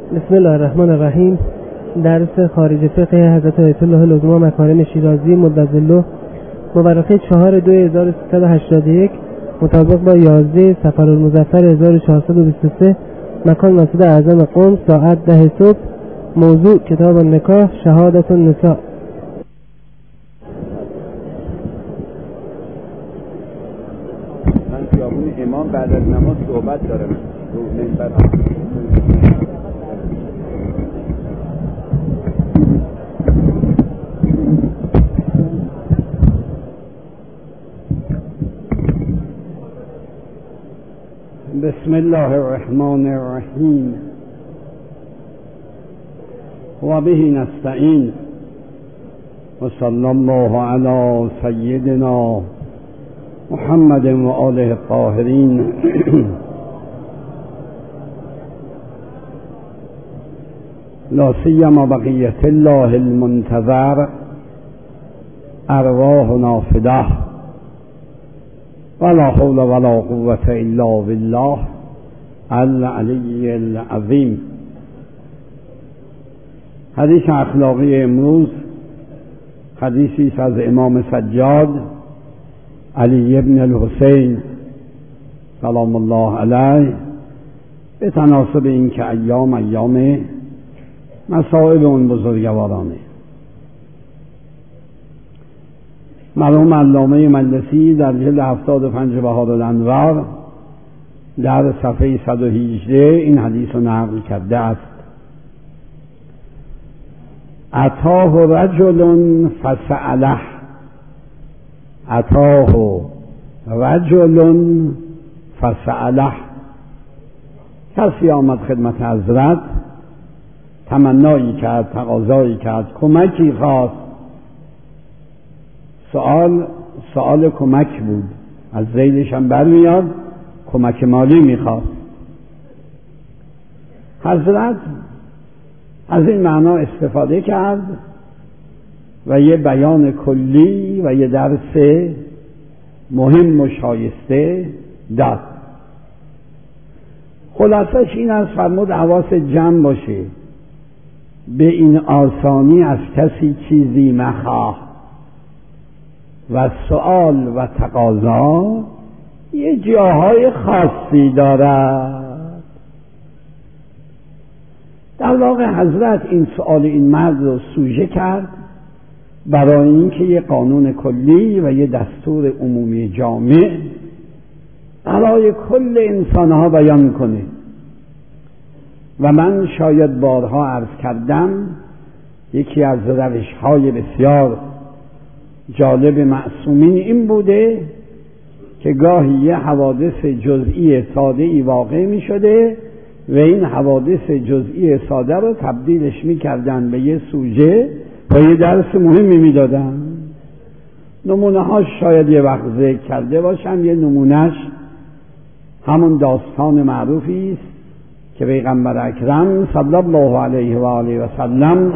بسم الله الرحمن الرحیم. درس خارج فقه حضرت آیت الله العظما مکارم شیرازی مدظله مورخه 4/2/1381 مطابق با 11 صفرالمظفر 1423 مکان مسجد اعظم قم ساعت 10 صبح. موضوع کتاب النکاح شهادت النساء. من خیابون امام بعد از نماز صحبت دارم رو منبر. بسم الله الرحمن الرحیم و به نستعین و صلی الله علی سیدنا محمد و آله الطاهرین. لا سیما بقیت الله المنتظر ارواحنا فداه ولا حول ولا قوة الا بالله العلی العظیم. حدیث اخلاقی امروز حدیثی است از امام سجاد علی ابن الحسین سلام الله علیه، به تناسب این که ایام مصائب اون بزرگوارانه. مرحوم علامه مجلسی در جلد 75 بهار الانوار در صفحه 118 این حدیث رو نقل کرده است. اتاه رجل فسأله، اتاه رجل فسأله. کسی آمد خدمت حضرت، تمنایی کرد، تقاضایی کرد، کمکی خواست. سؤال کمک بود، از ذیلش هم برمیاد، کمک مالی میخواست. حضرت از این معنا استفاده کرد و یه بیان کلی و یه درس مهم و شایسته داد. خلاصش این است، فرمود حواس جمع باشه، به این آسانی از کسی چیزی مخواه و سؤال و تقاضا یه جاهای خاصی دارد. در واقع حضرت این سؤال این مرد رو سوژه کرد برای اینکه یه قانون کلی و یه دستور عمومی جامع برای کل انسانها بیان کنه. و من شاید بارها عرض کردم، یکی از روش‌های بسیار جالب معصومین این بوده که گاهی یه حوادث جزئی ساده‌ای واقع می شده و این حوادث جزئی ساده رو تبدیلش می کردن به یه سوژه و یه درس مهمی می دادن. نمونه هاش شاید یه وقت ذکر کرده باشم. یه نمونهش همون داستان معروفی است که پیغمبر اکرم صلی الله علیه و آله و سلم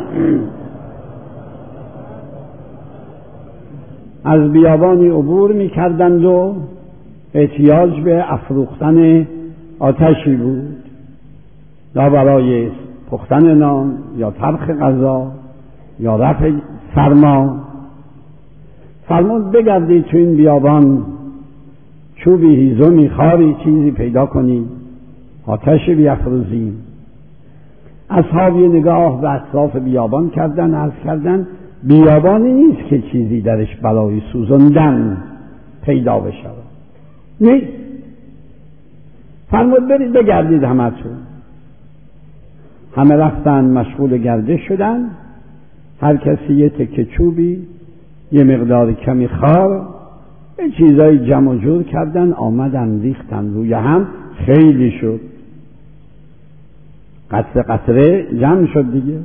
از بیابانی عبور می کردند و احتیاج به افروختن آتشی بود، یا برای پختن نان یا طبخ غذا یا رفع سرما. فرمود بگردید تو این بیابان، چوبی، هیزمی، خاری، چیزی پیدا کنید، آتشی بیافروزیم. اصحاب یه نگاه به اطراف بیابان کردن، عرض کردن بیابانی نیست که چیزی درش برای سوزندن پیدا بشه. نیست. فرمود برید بگردید همتون. همه رفتن مشغول گردش شدن، هر کسی یه تکه چوبی، یه مقدار کمی خار، یه چیزای جمع و جور کردن، آمدن ریختن روی هم، خیلی شد. قطره قطره جمع شد دیگه.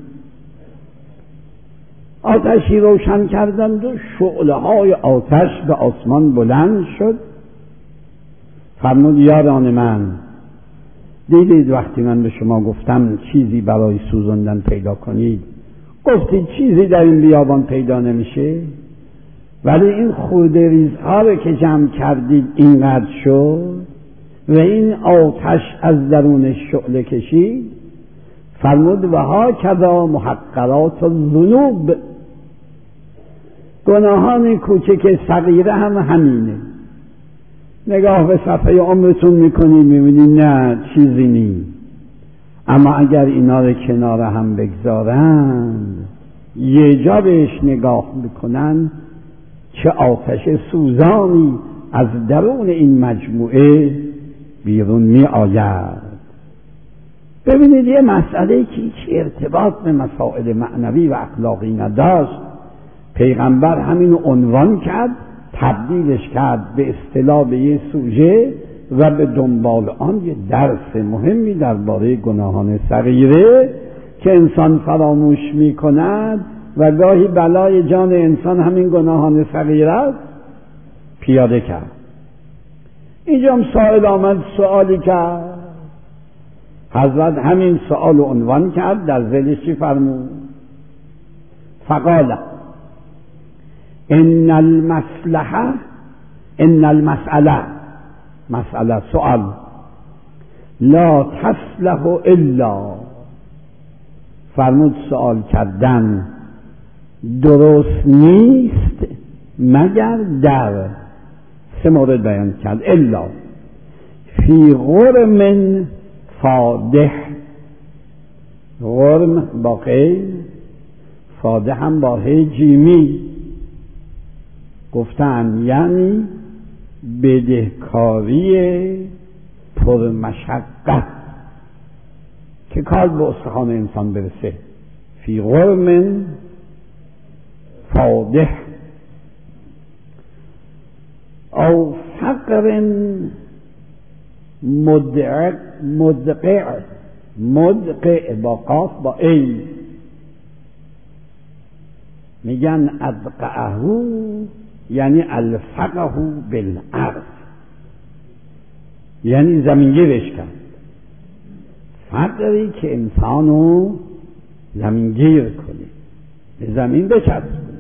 آتشی روشن کردند و شعله های آتش به آسمان بلند شد. فرمود یاران من، دیدید وقتی من به شما گفتم چیزی برای سوزندن پیدا کنید، گفتید چیزی در این بیابان پیدا نمیشه، ولی این خورده ریزها رو که جمع کردید اینقدر شد و این آتش از درون شعله کشید. فرمود و ها کذا محقرات الذنوب، گناهان کوچک صغیره هم همینه. نگاه به صفحه عمرتون میکنید میبینید نه چیزی نیست، اما اگر اینا رو کنار هم بگذارن یه جا بهش نگاه میکنن چه آتش سوزانی از درون این مجموعه بیرون می آید. ببینید یه مسئله که هیچ ارتباط به مسائل معنوی و اخلاقی نداشت، پیغمبر همین عنوان کرد، تبدیلش کرد به اصطلاح به یه سوژه و به دنبال آن یه درس مهمی درباره گناهان صغیره که انسان فراموش می کند و گاهی بلای جان انسان همین گناهان صغیره است پیاده کرد. اینجا هم سائل آمد سوالی کرد، حضرت همین سوال عنوان کرد، در ذیلش چی فرمود؟ فقال ان المسأله مسئله سؤال لا تصلح الا، فرمود سؤال کردن درست نیست مگر در سه مورد بیان کرد. الا فی غرم فادح، غرم با غیر، فادح هم با هی جیمی، گفتن یعنی بدهکاری پرمشقت که کار به استخوان انسان برسه. فی غرم فادح او فقر مدقع با قاف با ای، میگن ادقعه یعنی الفقه بالارض، یعنی زمینگیرش کرد. فقری که انسانو زمینگیر کنه، به زمین بچسبونه.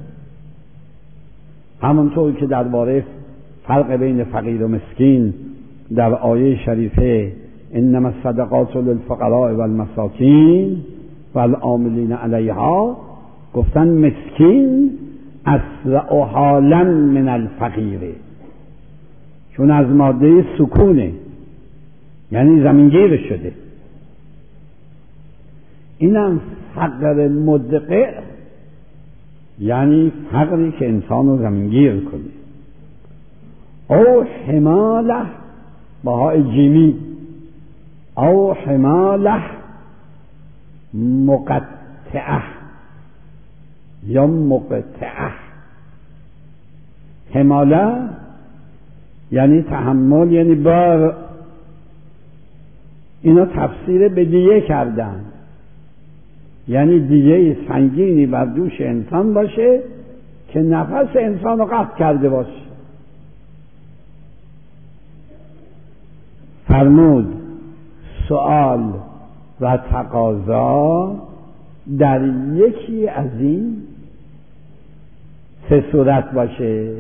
همونطور که درباره فرق بین فقیر و مسکین در آیه شریفه انما الصدقات للفقراء والمساکین والعاملین علیها گفتن مسکین اسرع حالا من الفقیر، چون از ماده سکونه، یعنی زمینگیر شده. اینم فقر مدقع، یعنی فقری که انسان رو زمینگیر کنه. او حماله با های جیمی، او حماله مقطعه یا مقطعه. حماله یعنی تحمل، یعنی بار. اینا تفسیر به دیه کردن، یعنی دیه سنگینی بر دوش انسان باشه که نفس انسان رو قطع کرده باشه. فرمود سؤال و تقاضا در یکی از این سه صورت باشه.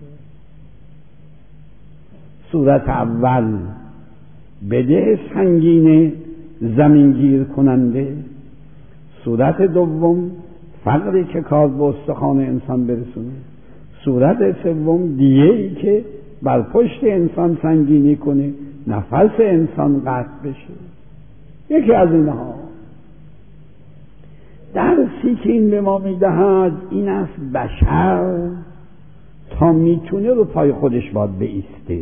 صورت اول بده سنگین زمینگیر کننده، صورت دوم فقری که کار به استخوان انسان برسونه، صورت سوم دیه‌ای که بر پشت انسان سنگینی کنه نفس انسان قطع بشه. یکی از اینها درسی که این به ما میدهد این است بشر تا میتونه رو پای خودش باید بایسته،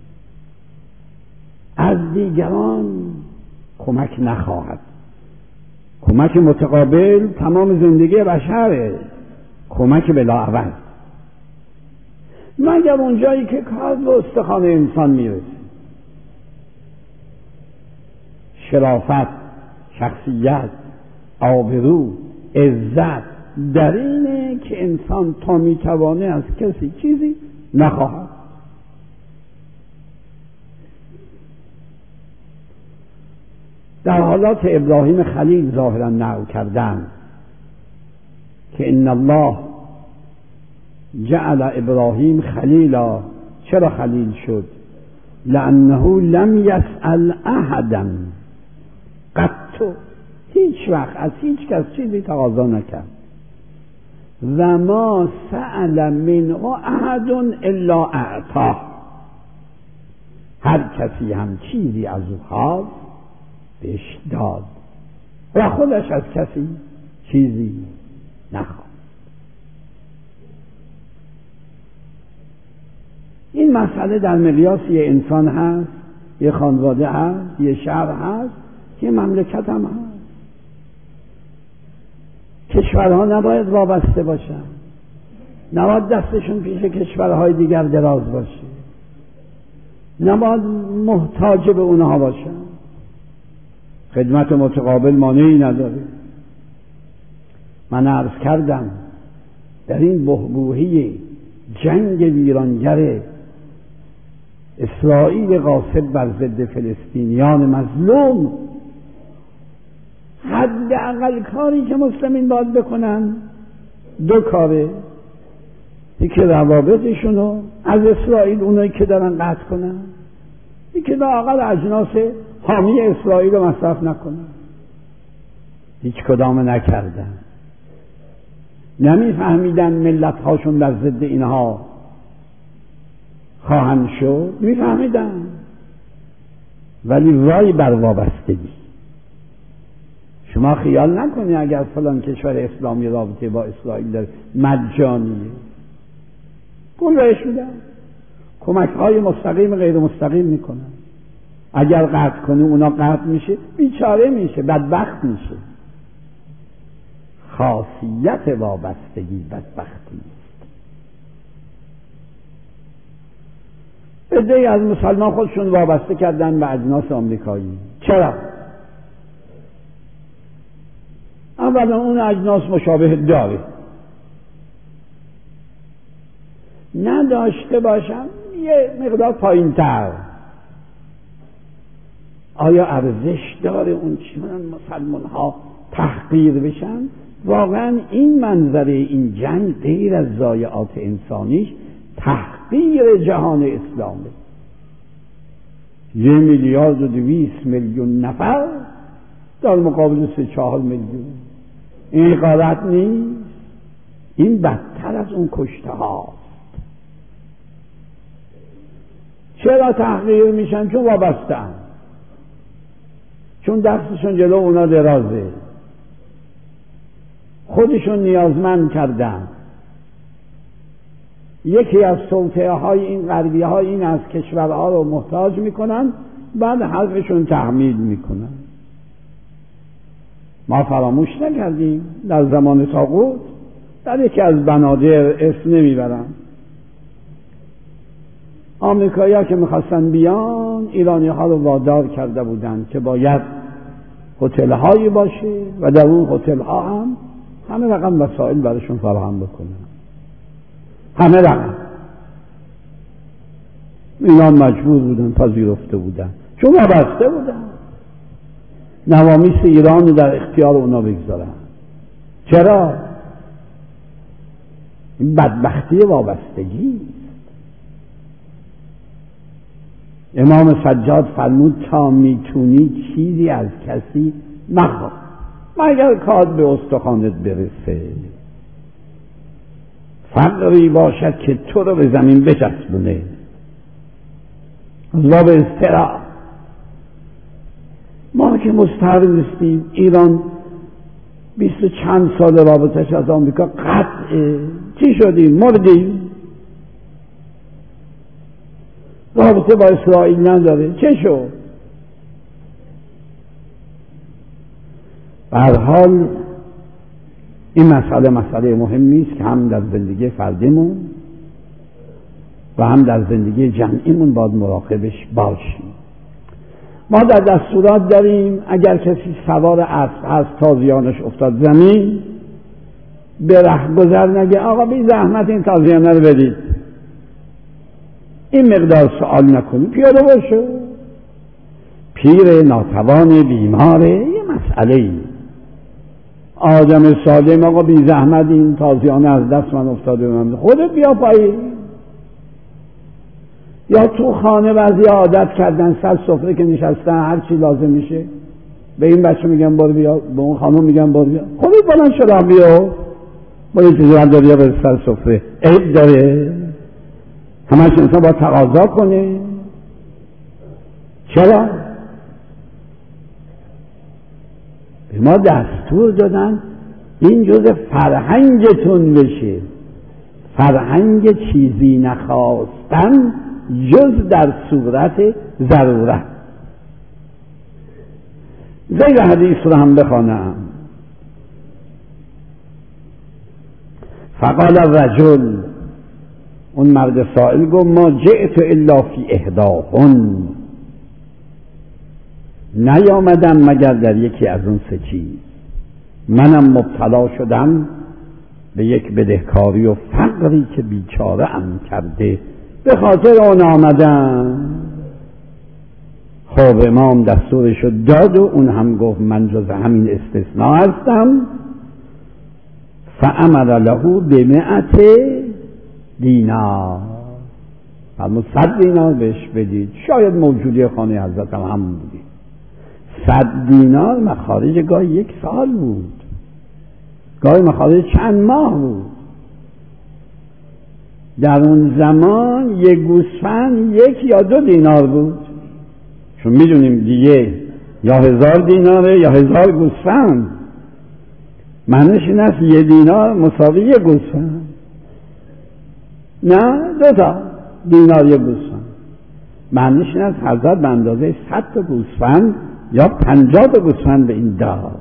از دیگران کمک نخواهد. کمک متقابل تمام زندگی بشره، کمک بلاعوض، مگر اونجایی که کار به استخوان انسان میرسه. شرافت، شخصیت، آبرو، عزت در اینه که انسان تا میتوانه از کسی چیزی نخواهد. در حالات ابراهیم خلیل ظاهرا نقل کردن که ان الله جعل ابراهیم خلیلا. چرا خلیل شد؟ لانه لم یسأل احدا قط، هیچ وقت از هیچ کس چیزی تقاضا نکرد. و ما سأل منه احد الا اعطاه، هر کسی هم چیزی از او خواست بهش داد و خودش از کسی چیزی نخواست. این مسئله در مقیاس یه انسان هست، یه خانواده هست، یه شهر هست، یه مملکت هم هست. کشورها نباید وابسته باشن، نباید دستشون پیش کشورهای دیگر دراز باشه، نباید محتاج به اونها باشن. خدمت متقابل مانعی نداره. من عرض کردم در این بحبوحی جنگ ویرانگر اسرائیل غاصب بر ضد فلسطینیان مظلوم، حداقل کاری که مسلمین باید بکنن دو کاره: یکی روابطشونو از اسرائیل اونایی که دارن قطع کنن، یکی لااقل اجناس حامی اسرائیل رو مصرف نکنن. هیچ کدام نکردن. نمیفهمیدن ملت هاشون در ضد اینها خواهند شد، میفهمیدن، ولی وای بر وابستگی. شما خیال نکنی اگر فلان کشور اسلامی رابطه با اسرائیل داره مجانیه، پول بهش میدن، کمک های مستقیم غیر مستقیم میکنن. اگر قطع کنه اونا قطع میشه، بیچاره میشه، بدبخت میشه. خاصیت وابستگی بدبختی است. عده‌ای از مسلمان خودشون وابسته کردن به اجناس آمریکایی. چرا؟ اولا اون اجناس مشابه داره، نداشته باشن یه مقدار پایین تر. آیا ارزش داره اون چنان مسلمان ها تحقیر بشن؟ واقعا این منظره این جنگ غیر از ضایعات انسانیش تحقیر جهان اسلامه. 1,200,000,000 نفر در مقابل 3-4 میلیون. این غلط نیست، این بدتر از اون کشته هاست. چرا تحقیر میشن؟ چون وابسته‌اند، چون دستشون جلو اونا درازه، خودشون نیازمند کردن. یکی از توطئه های این غربی ها این از کشورها رو محتاج میکنن، بعد حقشون تحمیل میکنن. ما فراموش نکردیم در زمان طاغوت در یکی از بنادر، اسم نمیبرم، آمریکایی ها که میخواستن بیان ایرانی ها رو وادار کرده بودن که باید هتل هایی باشه و در اون هتل ها هم همه رقم وسایل براشون فراهم بکنن، همه رقم. ایران مجبور بودن، پذیرفته بودن، چون وابسته بودن. نوامیس ایران رو در اختیار اونا بگذارن. چرا؟ این بدبختی وابستگی. امام سجاد فرمود تا میتونی چیزی از کسی مخواه مگر کار به استخوانت برسه، فقری باشد که تو رو به زمین بچسبونه. از باب استراح ما که مستحق نیستیم. ایران 20 چند سال رابطش از آمریکا قطعه. چی شدیم؟ مردیم. رابطه با اسرائیل نداره. چه شد؟ به هر حال این مسئله مهمی است که هم در زندگی فردیمون و هم در زندگی جمعیمون باید مراقبش باشیم. ما در دستورات داریم اگر کسی سوار اسب هست تازیانش افتاد زمین، به رهگذر نگه آقا بی زحمت این تازیانه رو بدید، این مقدار سوال نکنی، پیاده باشه. پیر ناتوان بیماره یه مسئله ای، آدم سالم آقا بی زحمت این تازیانه از دست من افتاده، من خودت بیا پایین. یا تو خانه بعضی عادت کردن سر سفره که نشستن هر چی لازم میشه به این بچه میگم برو بیا، به اون خانم میگم برو بیا، خودت بلند شدم بیا با یه چیزی بردار بیا به سر سفره. عیب داره؟ همش انسان باید تقاضا کنه؟ چرا؟ به ما دستور دادن این جزء فرهنگتون بشه، فرهنگ چیزی نخواستن جز در صورت ضرورت. زیر حدیث رو هم بخوانم. فقال الرجل، اون مرد سائل گفت ما جئت الا فی احداهن، نیامدم مگر در یکی از اون سه چیز. منم مبتلا شدم به یک بدهکاری و فقری که بیچاره ام کرده، به خاطر اون آمدم. خب امام دستورشو داد و اون هم گفت من جز همین استثناء هستم. فامر له ب100 دینار، فرمود 100 دینار بهش بدید. شاید موجودی خانه حضرت هم همون بودی. 100 دینار مخارج گاهی 1 سال بود، گاهی مخارج چند ماه بود. در اون زمان یک گوسفند 1 یا 2 دینار بود، چون میدونیم دیگه یا 1000 دیناره یا 1000 گوسفند. معنیش این است 1 دینار مساوی 1 گوسفند، نه 2 تا دینار 1 گوسفند. معنیش این است حضرت به اندازه 100 تا گوسفند یا 50 تا گوسفند به این داد.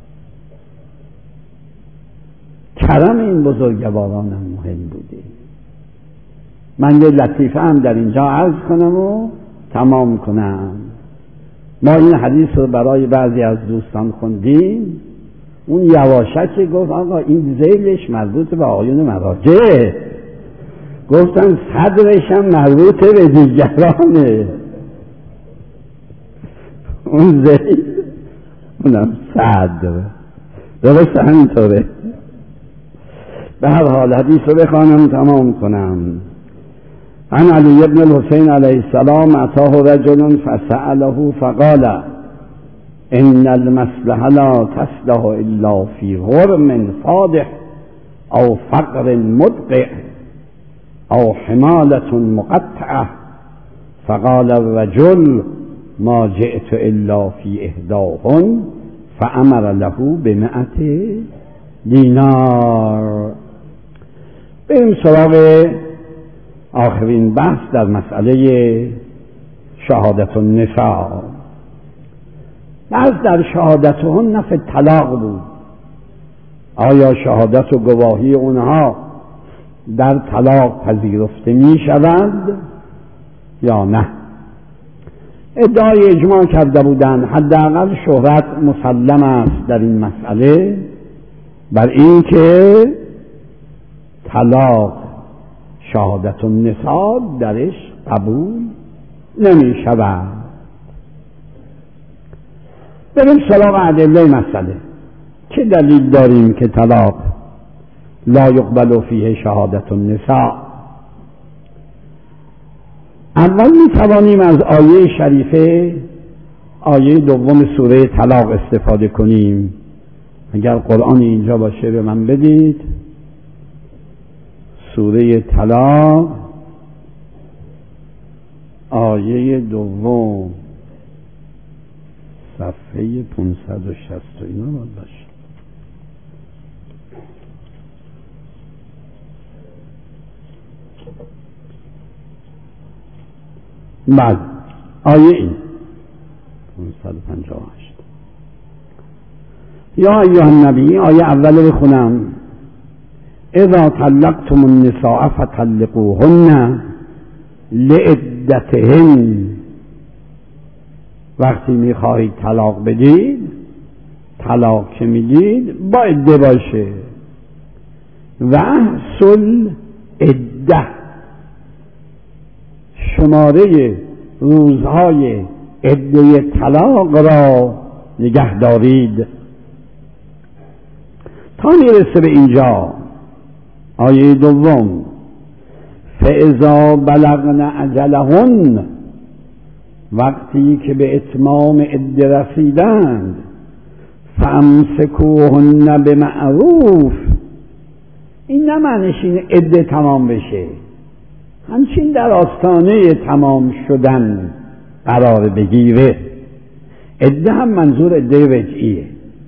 کرم این بزرگواران هم مهم بوده. من یه لطیفه هم در اینجا عرض کنم و تمام کنم. ما این حدیث رو برای بعضی از دوستان خوندیم. اون یواشکی گفت آقا این ذیلش مربوط به آقایون مراجع، گفتن صدرش هم مربوط به دیگرانه. اون ذیل اونم صدر، درست همینطوره. به هر حال حدیث رو بخوانم تمام کنم. عن علی بن الحسین علیه السلام اتاه رجل فسأله فقال ان المصلحه لا تصلح الا فی غرم فادح او فقر مدقع او حمالة مقطعه. فقال الرجل ما جئت الا فی احداهن فامر له ب100 دینار. بریم سراغ آخرین بحث در مسئله شهادت النساء. بحث در شهادتهن نفی طلاق بود. آیا شهادت و گواهی اونها در طلاق پذیرفته می شود یا نه؟ ادعای اجماع کرده بودند حداقل شهرت مسلم است در این مسئله بر این که طلاق شهادت النساء درش قبول نمی شود. بریم سراغ ادله مسئله. چه دلیل داریم که طلاق لا یقبل فیه شهادت النساء؟ اول می توانیم از آیه شریفه، آیه 2 سوره طلاق استفاده کنیم. اگر قرآن اینجا باشه به من بدید. سوره طلاق آیه 2 صفحه 560 اینا باید باشه. بعد آیه این 558 یا ایها النبی، آیه اول بخونم. اذا طلقتم النساء فطلقوهن لعدتهن، وقتی میخواهید طلاق بدید، طلاق که میدید با عده باشه. و احصل عده، شماره روزهای عده طلاق را نگه دارید. تا میرسه به اینجا آیه 2 فاذا بلغن اجلهن، وقتی که به اتمام عده رسیدند فامسکوهن بمعروف، این نه معنیش اینه عده تمام بشه، همچین در آستانه تمام شدن قرار بگیره. عده هم منظور عده رجعیه.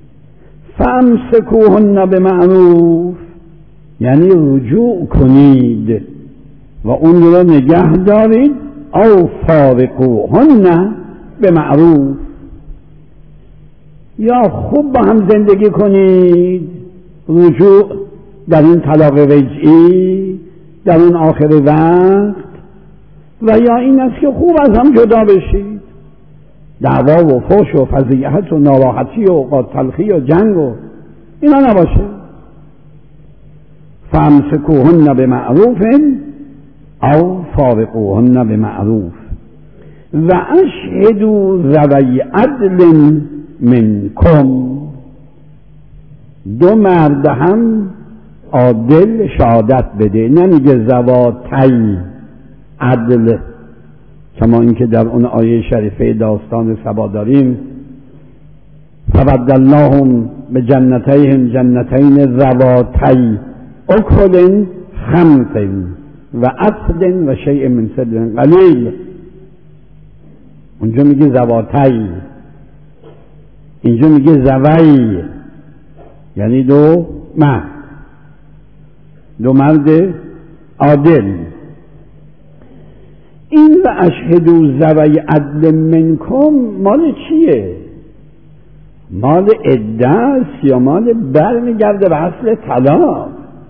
فامسکوهن بمعروف یعنی رجوع کنید و اون رو نگه دارید، او فارقوهن بمعروف، یا خوب با هم زندگی کنید، رجوع در این طلاق رجعی در اون آخر وقت، و یا این است که خوب از هم جدا بشید، دعوا و فحش و فضیحت و ناراحتی و اوقات تلخی و جنگ و اینا نباشه. فامسکوهن بمعروف او فارقوهن بمعروف و اشهدوا ذوی عدل منکم، دو مرد هم عادل شهادت بده، نمیگه ذواتی عدل کما اینکه در اون آیه شریفه داستان سبا داریم فبدلناهم بجنتیهم جنتین ذواتی اکل خمس و عسل و شیء من سدر قلیل، اونجا میگه ذواتی، اینجا میگه ذوی، یعنی دو مرد عادل. این و اشهدوا ذوی عدل منکم مال چیه؟ مال عده است یا مال برمیگرده به اصل طلاق؟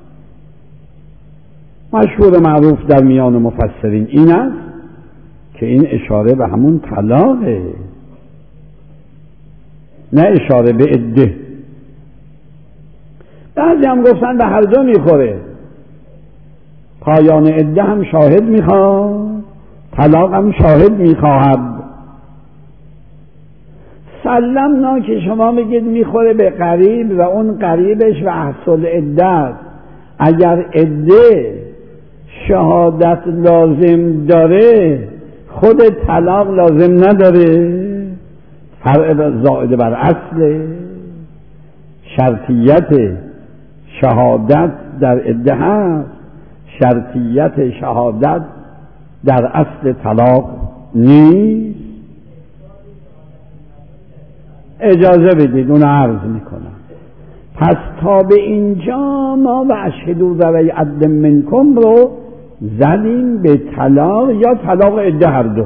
مشهور معروف در میان مفسرین این است که این اشاره به همون طلاقه، نه اشاره به عده. بعضی هم گفتن به هر دو میخوره، پایان عده هم شاهد میخواد، طلاق هم شاهد میخواهد. سلمنا که شما بگید میخوره به قریب و اون قریبش و احصل عده، اگر عده شهادت لازم داره خود طلاق لازم نداره، فرع زائد بر اصل، شرطیت شهادت در عده هست، شرطیت شهادت در اصل طلاق نیست. اجازه بدید اون عرض میکنم. پس تا به اینجا ما و اشهدوا ذوی عدل منکم رو زدیم به طلاق یا طلاق عده، هر دو.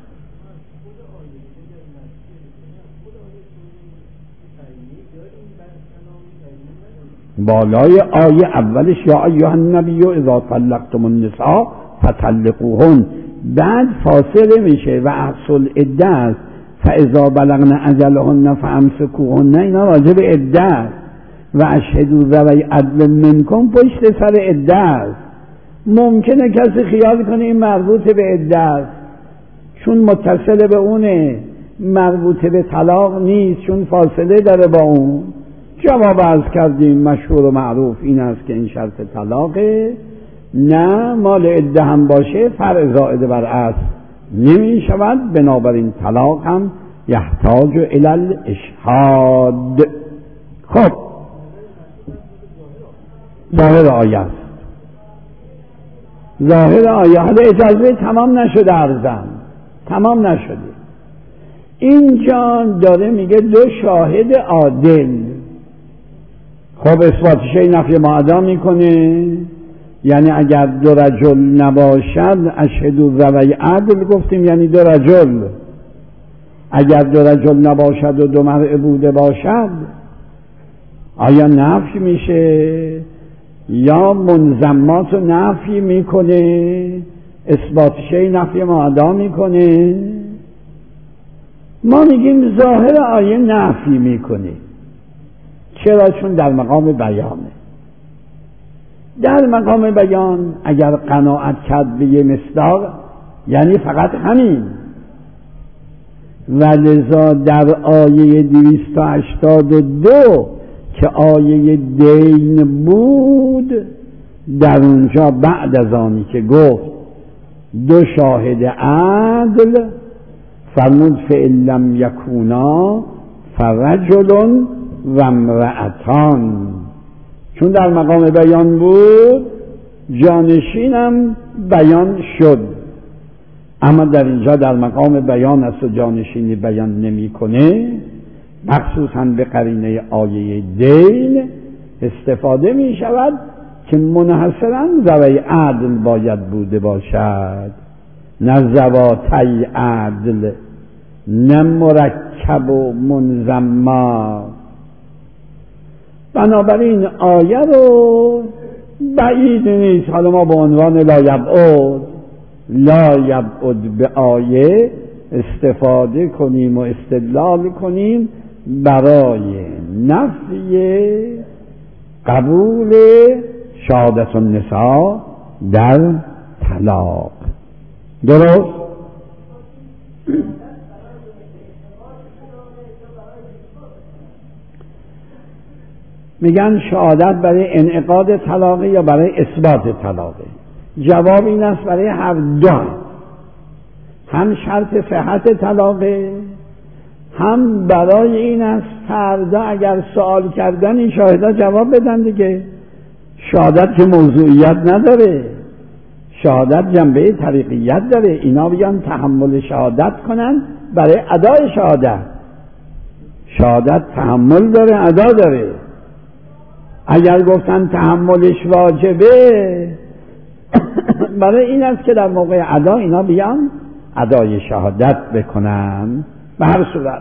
بالای آیه اولش یا ایها النبی اذا طلقتم النساء فطلقوهن، بعد فاصله میشه و اصل عده است فاذا بلغن اجلهن فامسکوهن، اینا راجع به عده است. و اشهدوا ذوی عدل منکم پشت سر عده است. ممکنه کسی خیال کنه این مربوط به عده است چون متصل به اونه، مربوط به طلاق نیست چون فاصله داره با اون. جواب عرض کردیم مشهور و معروف این است که این شرط طلاقه، نه مال عده هم باشه فرع زائد بر اصل نمی شود، بنابراین طلاق هم یحتاج الی الاشهاد. خب ظاهر آیه است، ظاهر آیه. حالا اجازه تمام نشده عرضم، تمام نشده. اینجا داره میگه دو شاهد عادل. خب اثبات شیء نفی معدا میکنه، یعنی اگر دو رجل نباشد اشهدوا ذوی عدل گفتیم یعنی دو رجل، اگر دو رجل نباشد و دو مرء بوده باشد آیا نفی میشه یا منضمات رو نفی میکنه، اثبات شیء نفی معدا میکنه؟ ما میگیم ظاهر آیه نفی میکنه. چرا؟ چون در مقام بیانه. در مقام بیان اگر قناعت کرد به یه مصداق یعنی فقط همین، و لذا در آیه 282 که آیه دین بود در اونجا بعد از آنی که گفت دو شاهد عدل فرمود فإن لم یکونا فرجل و امرأتان. چون در مقام بیان بود جانشینم بیان شد، اما در اینجا در مقام بیان است و جانشینی بیان نمیکنه، مخصوصاً به قرینه آیه دین استفاده می شود که منحصراً ذوی عدل باید بوده باشد، نه ذواتی عدل، نه مرکب و منضما. بنابراین آیه رو بعید نیست حالا ما به عنوان لا یبعد به آیه استفاده کنیم و استدلال کنیم برای نفی قبول شهادت النساء در طلاق. درست؟ میگن شهادت برای انعقاد طلاقه یا برای اثبات طلاقه؟ جواب این است برای هر دو، هم شرط صحت طلاقه، هم برای این است فردا اگر سوال کردن این شاهدا جواب بدن دیگه. شهادت که موضوعیت نداره، شهادت جنبه طریقیت داره، اینا بیان تحمل شهادت کنن برای ادای شهادت. شهادت تحمل داره، ادا داره. اگر گفتن تحملش واجبه برای این است که در موقع ادا اینا بیان ادای شهادت بکنن. به هر صورت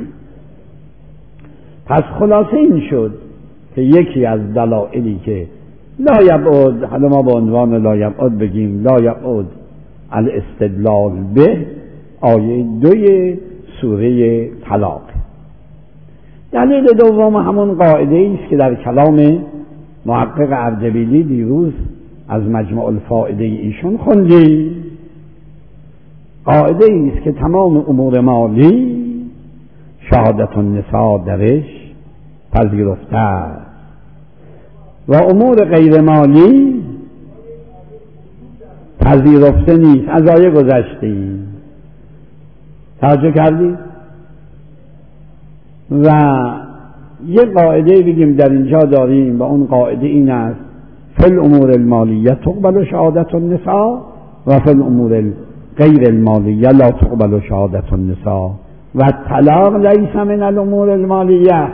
پس خلاصه این شد که یکی از دلایلی که لا یبعد، حالا ما با عنوان لا یبعد بگیم لا یبعد الاستدلال به آیه 2 سوره طلاق. دلیل دوم همون قاعده است که در کلام محقق اردبیلی دیروز از مجموع الفائده ایشون خوندی. قاعده است که تمام امور مالی شهادت النساء درش پذیرفته است و امور غیر مالی پذیرفته نیست. از آیه گذشتیم، توجه کردید؟ و یه قاعده بگیم در اینجا داریم و اون قاعده این است فی الامور المالیه تقبل شهادت النساء و فی الامور غیر المالیه لا تقبل شهادت النساء و طلاق لیس من الامور المالیه.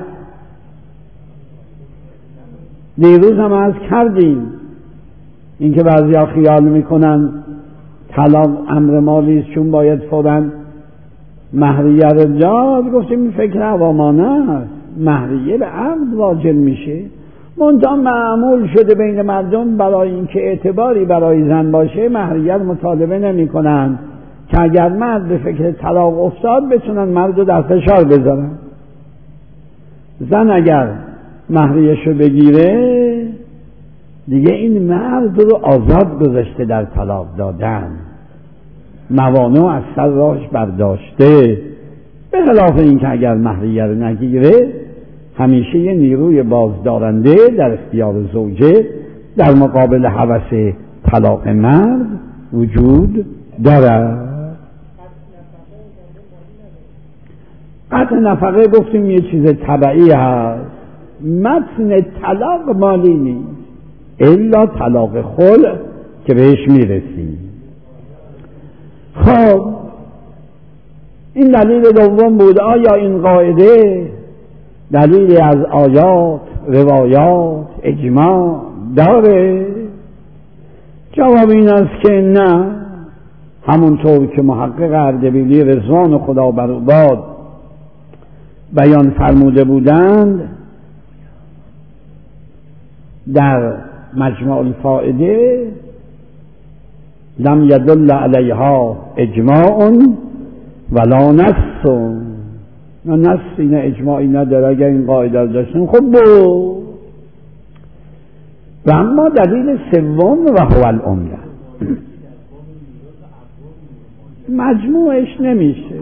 دیروز هم عرض کردیم اینکه بعضیا خیال میکنن طلاق امر مالی است چون باید فوراً مهریه رو داد. گفتیم این فکر عوامانه است، مهریه به عقد واجب میشه، منتها معمول شده بین مردم برای اینکه اعتباری برای زن باشه مهریه مطالبه نمی کنن که اگر مرد به فکر طلاق افتاد بتونن مرد رو در فشار بذارن. زن اگر مهریه‌شو بگیره دیگه این مرد رو آزاد گذاشته در طلاق دادن، موانع از سر راهش برداشته، به خلاف این که اگر مهریه رو نگیره همیشه یه نیروی بازدارنده در اختیار زوجه در مقابل هوس طلاق مرد وجود دارد. قطع نفقه گفتیم یه چیز طبعی هست، متن طلاق مالی نیست الا طلاق خلع که بهش میرسیم. خب این دلیل دوم بود. آیا این قاعده دلیلی از آیات، روایات، اجماع داره؟ جواب این است که نه. همونطور که محقق اردبیلی رضوان خدا بر او باد بیان فرموده بودند در مجموع الفائده لم یدل علیها اجماع ولا نص. نه نصی نه اجماعی نداره. اگر این قاعده رو داشتیم خب بود. و اما دلیل سوم و هو العمده مجموعش نمیشه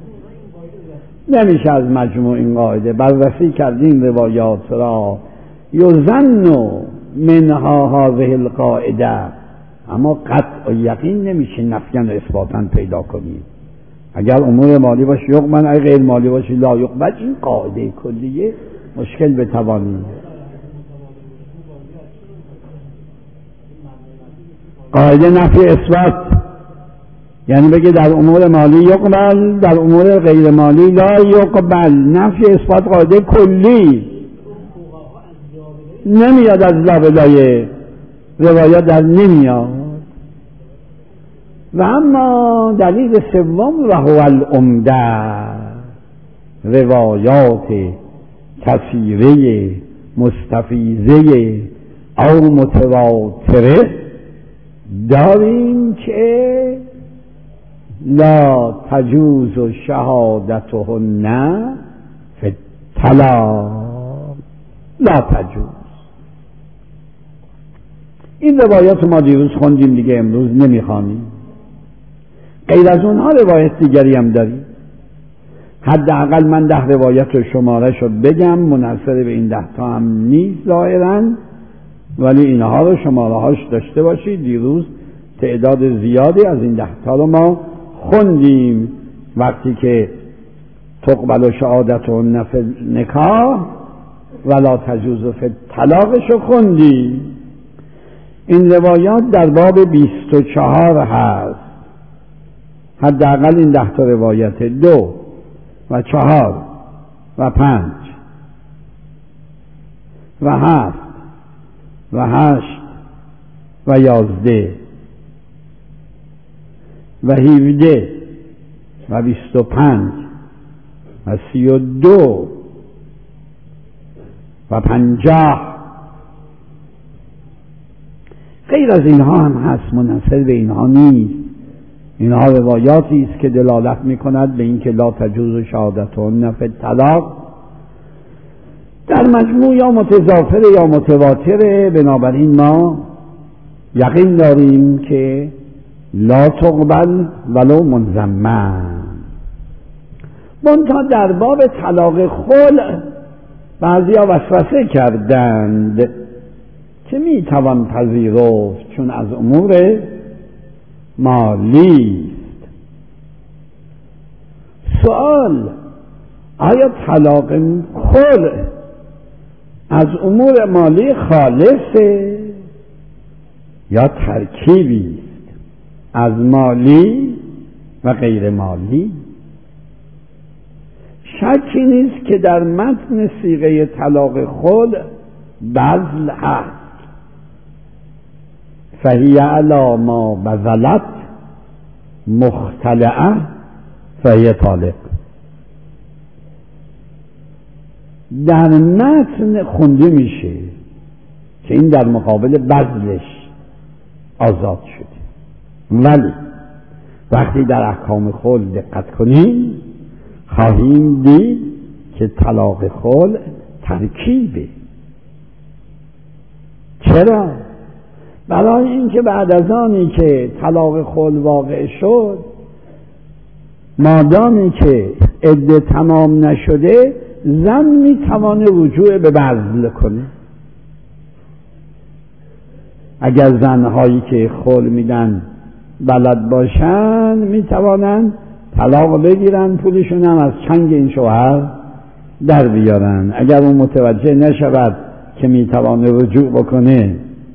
از مجموع این قاعده. بررسی کردیم روایات را یظن منها هذه القاعده، اما قطع و یقین نمیشه نفیاً و اثباتاً پیدا کنیم. اگر امور مالی باشه یقبل، اگر غیر مالی باشه لا یقبل. این قاعده کلیه مشکل به توانی. قاعده نفی اثبات، یعنی بگه در امور مالی یقبل، در امور غیر مالی لا یقبل. نفی اثبات قاعده کلی، نمیاد از لابلای روایات در نمیاد. و اما دلیل سوم و هو العمده، روایات کثیره مستفیضه او متواتره داریم که لا تجوز شهادتهن فی الطلاق، لا تجوز. این روایات ما دیروز خوندیم دیگه، امروز نمیخوانیم. غیر از اونها روایت دیگری هم داریم. حداقل من 10 روایت رو شماره شد بگم، منحصر به این 10 تا هم نیست ظاهراً، ولی اینها رو شماره هاش داشته باشید. دیروز تعداد زیادی از این 10 تا رو ما خوندیم. وقتی که تقبل شهادتهن فی النکاح ولا تجوز فی الطلاقش رو خوندیم. این روایات در باب 24 هست. حداقل این 10 تا روایت 2 و 4 و 5 و 7 و 8 و 11 و 17 و 25 و 32 و 50 غیر از اینها هم هست، منحصر به اینها نیست. اینها روایاتی است که دلالت می‌کند به اینکه لا تجوز شهادتهن فی الطلاق. در مجموع یا متضافر یا متواتره. بنابراین ما یقین داریم که لا تقبل ولو منضمن. منتها در باب طلاق خلع بعضیا وسوسه کردند که میتوان پذیرفت چون از امور مالی است. سوال: آیا طلاق خلع از امور مالی خالصه یا ترکیبی است از مالی و غیر مالی؟ شکی نیست که در متن صیغه طلاق خلع بذل هست. فهی علی ما بذلت مختلعه فهی طالق. در متن خونده میشه که این در مقابل بذلش آزاد شده، ولی وقتی در احکام خلع دقت کنیم خواهیم دید که طلاق خلع ترکیبه. چرا؟ برای اینکه بعد از آنی که طلاق خلع واقع شد، مادامی که عده تمام نشده، زن میتوانه رجوع به بذل کنه. اگر زنهایی که خلع میدن بلد باشن میتوانن طلاق بگیرن، پولشون هم از چنگ این شوهر در بیارن. اگر اون متوجه نشود که میتوانه رجوع بکنه،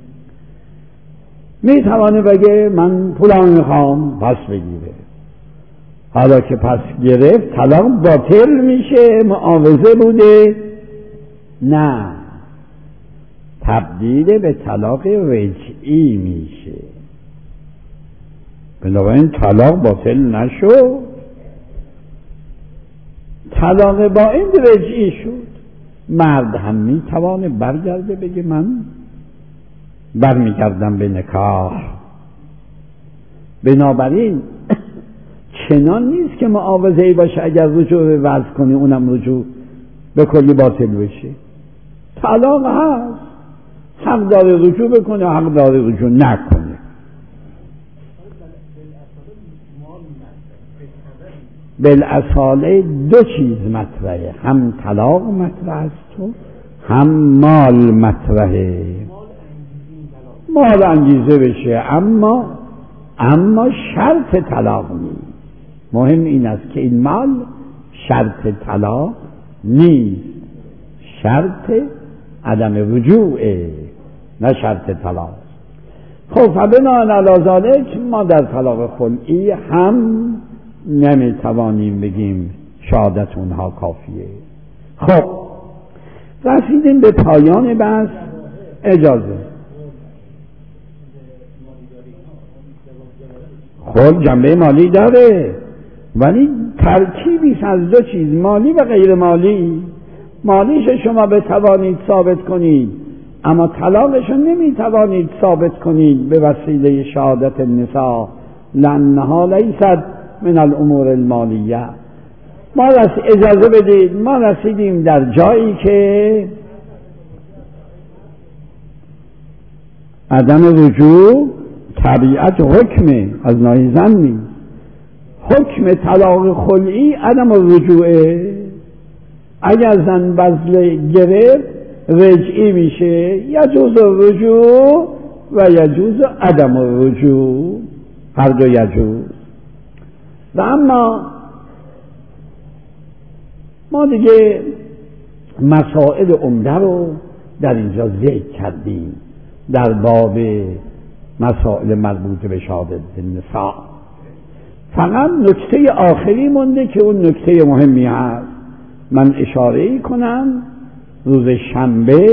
میتوانه بگه من پولم میخوام پس بگیره. حالا که پس گرفت طلاق باطل میشه، معاوضه بوده؟ نه، تبدیل به طلاق رجعی میشه. بنابراین طلاق باطل نشد، طلاق با این رجعی شد. مرد هم میتوانه برگرده بگه من برمیگردم به نکاح. بنابراین چنان نیست که معاوضه‌ای باشه اگر رجوع به وضع کنی اونم رجوع به کلی باطل بشه. طلاق هست، حق داره رجوع بکنه، حق داره رجوع نکنه. بالاصاله 2 چیز مطرحه، هم طلاق مطرح است و هم مال مطرحه. مال انگیزه بشه، اما شرط طلاق نیست. مهم این است که این مال شرط طلاق نیست، شرط عدم رجوعه، نه شرط طلاق. خب فبناء علی ذلک ما در طلاق خلعی هم نمیتوانیم بگیم شهادت اونها کافیه. خب رسیدیم به پایان بحث. اجازه خب جنبه مالی داره، ولی ترکیبی از دو چیز، مالی و غیر مالی. مالیش شما بتوانید ثابت کنید، اما طلاقش نمی توانید ثابت کنید به وسیله شهادت النساء، لأنها لیست من الامور المالیه. ما اجازه بدید، ما رسیدیم در جایی که عدم رجوع طبیعت حکمه، از ناحیه زن نیست. حکم طلاق خلعی عدم رجوعه. اگر زن بذل گرفت رجعی میشه، یجوز رجوع و یجوز عدم رجوع، هر دو یجوز. و اما ما دیگه مسائل عمده رو در اینجا ذکر کردیم در باب مسائل مربوط به شهادت النساء. فقط نکته آخری مونده که اون نکته مهمی هست. من اشاره کنم روز شنبه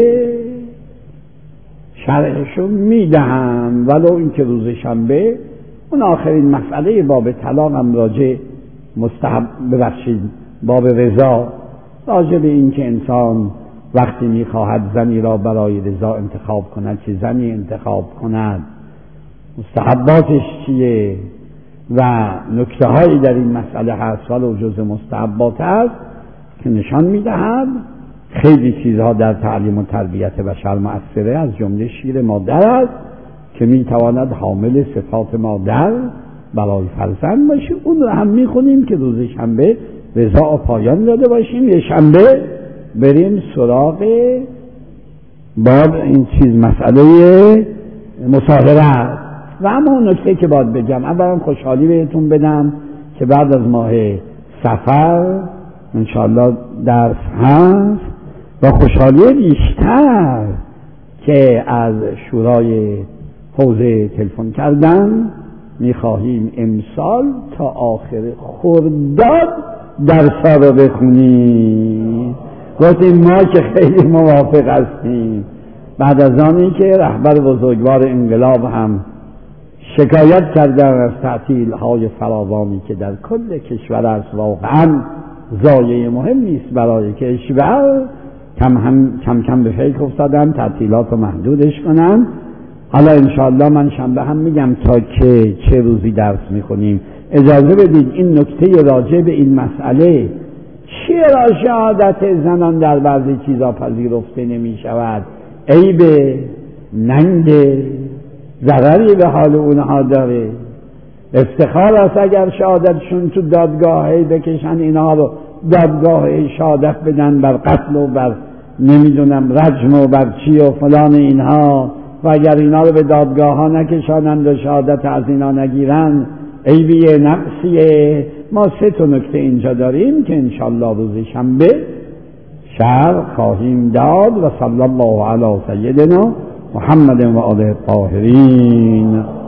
شرحشو میدهم، ولو اینکه روز شنبه اون آخرین مسئله باب طلاق هم راجع مستحب ببخشید باب رضا، راجع به این که انسان وقتی میخواهد زنی را برای رضا انتخاب کند چه زنی انتخاب کند، مستحباتش چیه و نکته هایی در این مسئله هست، ولو جز مستحبات هست که نشان میدهد خیلی چیزها در تعلیم و تربیت بشر مؤثره، از جمله شیر مادر است که میتواند حامل صفات مادر برای فرزند باشه. اون رو هم میخونیم که روز شنبه رضا پایان داده باشیم. یه شنبه بریم سراغ باب این چیز مسئله مصاهره. و اما اون نکته که باید بگم، اولا خوشحالی بهتون بدم که بعد از ماه صفر انشاءالله درس هست و خوشحالی بیشتر که از شورای حوزه تلفن کردن میخواهیم امسال تا آخر خرداد درسا رو بخونیم. گفتیم ما که خیلی موافق هستیم، بعد از آنی که رهبر بزرگوار انقلاب هم شکایت کردن از تعطیل های فراوانی که در کل کشور است، واقعا ضایعه مهم نیست برای کشور، کم کم به فکر افتادن تعطیلات رو محدودش کنن. حالا انشاءالله من شنبه هم میگم تا که چه روزی درس میخونیم. اجازه بدید این نکته راجع به این مسئله چرا شهادت زنان در بعضی چیزا پذیرفته نمی شود، عیب ننگ ضرری به حال اونها داره. افتخار است اگر شهادتشون تو دادگاهی بکشن اینها رو دادگاه شهادت بدن بر قتل و بر نمیدونم رجم و بر چی و فلان اینها، و اگر اینا رو به دادگاه ها نکشانند و شهادت از اینا نگیرن عیبیه نقصیه. ما سه تا نکته اینجا داریم که انشالله روز شنبه شرح خواهیم داد. و صلی الله علی سیدنا محمد و آله الطاهرین.